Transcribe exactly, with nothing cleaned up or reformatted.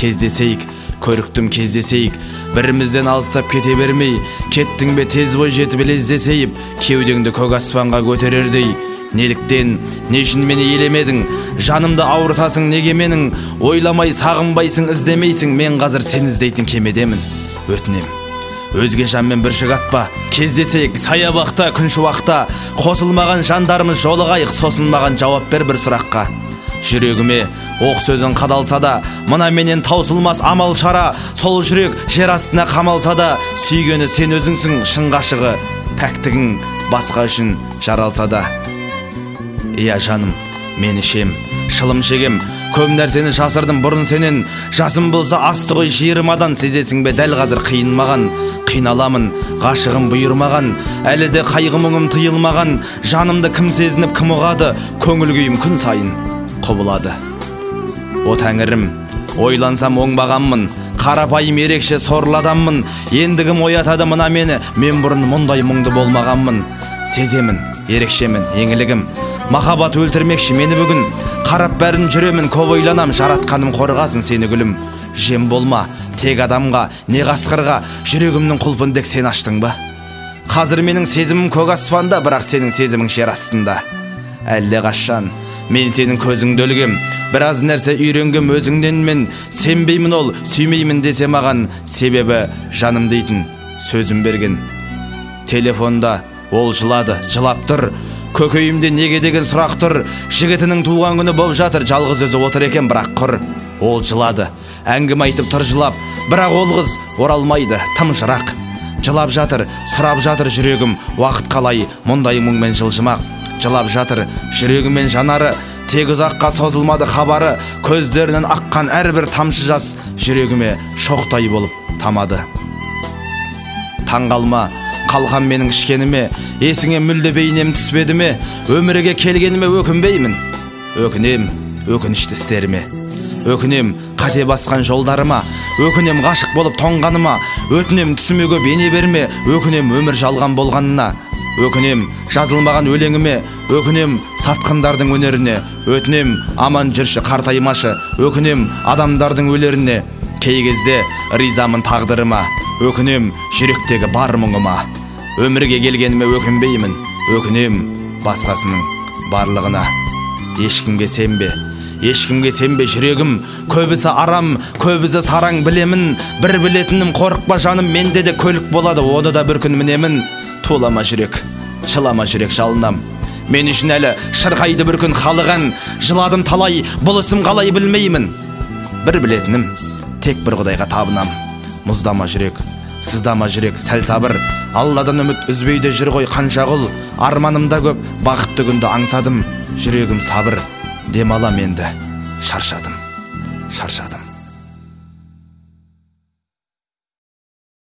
Кездесейік, көріктім кездесейік, бірімізден алыстап кете бермей, кеттің бе тез бой жетіп лездесейіп, кеудеңді көк аспанға көтерердей. Неліктен, не үшін мені елемедің, жанымды ауыртасың неге менің, ойламай сағынбайсың, іздемейсің, мен қазір сен іздейтін кемедемін. Өтінем, өзге жанмен бір атпа, кездесейік саябақта, күн шуақта, қосылмаған жандарымыз жолығайық, сосын маған жауап бер бір сұраққа. Жүрегіме оқ сөзін қадалса да, мына менен таусылмас амал шара, сол жүрек жер астына қамалса да, сүйгені сен өзіңсің шын ғашығы, пәктігің басқа үшін жаралса да. Иә жаным, мен ішем, шылым шегем, көп нәрсені жасырдым бұрын сенен, жасым болса асты ғой жиырмадан, сезесің бе дәл қазір қиын маған, қиналамын, ғашығым бұйырмаған, әлі де қайғы мұңым тыйылмаған, жанымды кім сезініп кім ұғады, көңіл күйім күн сайын құбылады. О тәңірім, ойлансам оңбағанмын, қарапайым ерекше сорлы адаммын, ендігім оятады мына мені, мен бұрын мұндай мұңды болмағанмын. Сеземін, ерекшемін, еңілігім, махаббат өлтірмекші мені бүгін, қарап бәрін жүремін, көп ойланам, жаратқаным қорғасын сені гүлім. Жем болма, тек адамға, не қасқырға, жүрегімнің құлпын дек сен аштың ба? Қазір менің сезімім көк аспанда, бірақ сенің сезімің жер астында. Әлде қашан, мен сенің көзіңді өлгем, біраз нәрсе үйренгем өзіңнен мен, сенбеймін ол, сүймеймін десе маған, себебі жаным дейтін сөзім берген. Телефонда ол жылады, жылап тұр, көкейімде неге деген сұрақ тұр, жігітінің туған күні боп жатыр, жалғыз өзі отыр екен бірақ құр. Ол жылады, әңгіме айтып тұр жылап, бірақ ол қыз оралмайды, тым жырақ. Жылап жатыр, сұрап жатыр жүрегім, уақыт қалай мұндай мұңмен жылжымақ. Жылап жатыр, жүрегімен жанары, тек ұзаққа созылмады хабары, көздерінен аққан әрбір тамшы жас жүрегіме шоқтай болып тамады. Таңғалма, қалған менің ішкеніме, есіңе мүлде бейнем түспеді ме, өмірге келгеніме өкінбеймін. Өкінем, өкінішті істеріме, өкінем қате басқан жолдарыма, өкінем ғашық болып тоңғаныма, өтінем түсіме көп ене берме, өкінем өмір жалған болғанына, өкінем жазылмаған өлеңіме, өкінем сатқындардың өнеріне, өтінем аман жүрші қартаймашы, өкінем адамдардың өлеріне, кей кезде ризамын тағдырыма, өкінем жүректегі бар мұңыма, өмірге келгеніме өкінбеймін, өкінем басқасының барлығына. Ешкімге сенбе, ешкімге сенбе жүрегім, көбісі арам, көбісі сараң білемін, бір білетінім қорықпа жаным, менде де көлік болады, оны да бір күн мінемін. Тулама жүрек, жылама жүрек жалынам, мен үшін әлі шырқайды бір күн халық ән, жыладым талай, бұл ісім қалай білмеймін. Бір білетінім, тек бір құдайға табынам. Мұздама жүрек, сыздама жүрек, сәл сабыр, Алладан үміт үзбейді жүр ғой қанша құл, арманымда көп, бақытты күнді аңсадым, жүрегім сабыр, демалам енді, шаршадым, шаршадым.